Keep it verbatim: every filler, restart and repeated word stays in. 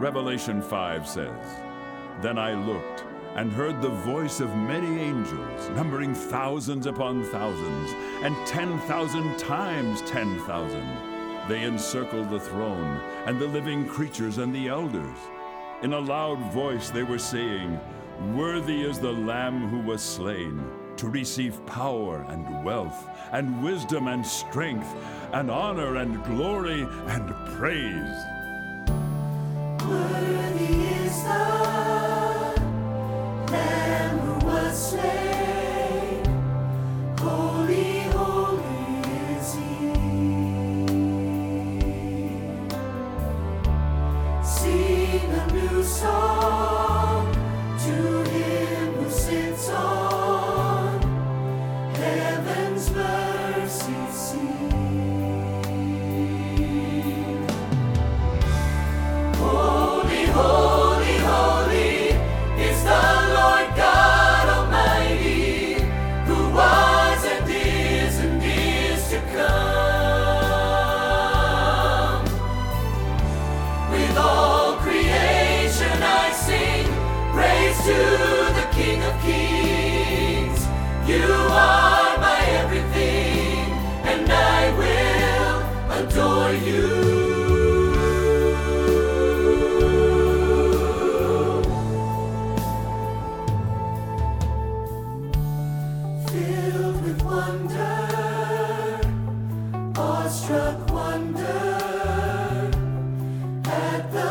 Revelation five says, "Then I looked and heard the voice of many angels, numbering thousands upon thousands, and ten thousand times ten thousand. They encircled the throne, and the living creatures and the elders. In a loud voice they were saying, 'Worthy is the Lamb who was slain, to receive power and wealth, and wisdom and strength, and honor and glory and praise.'" Worthy is the Lamb who was slain. Holy, holy is He. Sing a new song to Him who sits on heaven's mercy seat. Holy, holy, holy is the Lord God Almighty, who was and is and is to come. With all creation I sing praise to the King of Kings. You are my everything, and I will adore you. Filled with wonder, awestruck wonder at the